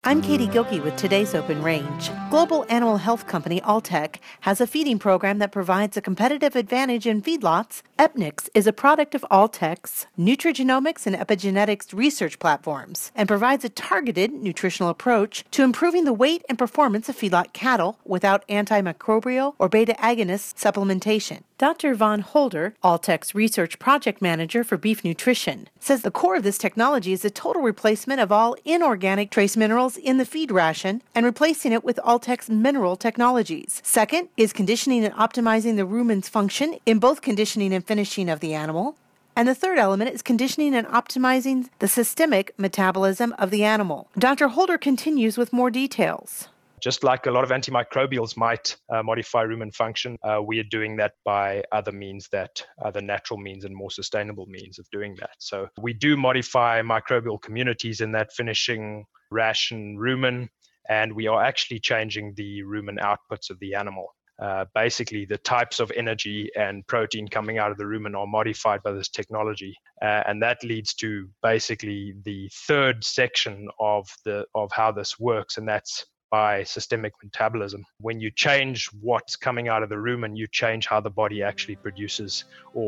I'm Katie Gilkey with today's Open Range. Global animal health company Alltech has a feeding program that provides a competitive advantage in feedlots. Epnix is a product of Alltech's nutrigenomics and epigenetics research platforms and provides a targeted nutritional approach to improving the weight and performance of feedlot cattle without antimicrobial or beta-agonist supplementation. Dr. Von Holder, Alltech's research project manager for beef nutrition, says the core of this technology is a total replacement of all inorganic trace minerals in the feed ration and replacing it with Alltech's mineral technologies. Second is conditioning and optimizing the rumen's function in both conditioning and finishing of the animal. And the third element is conditioning and optimizing the systemic metabolism of the animal. Dr. Holder continues with more details. Just like a lot of antimicrobials might modify rumen function, we are doing that by other means, other natural means and more sustainable means of doing that. So we do modify microbial communities in that finishing ration rumen, and we are actually changing the rumen outputs of the animal. Basically, the types of energy and protein coming out of the rumen are modified by this technology, and that leads to basically the third section of how this works, and that's by systemic metabolism. When you change what's coming out of the rumen, you change how the body actually produces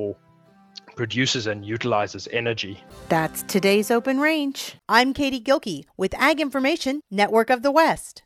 and utilizes energy. That's today's Open Range. I'm Katie Gilkey with Ag Information Network of the West.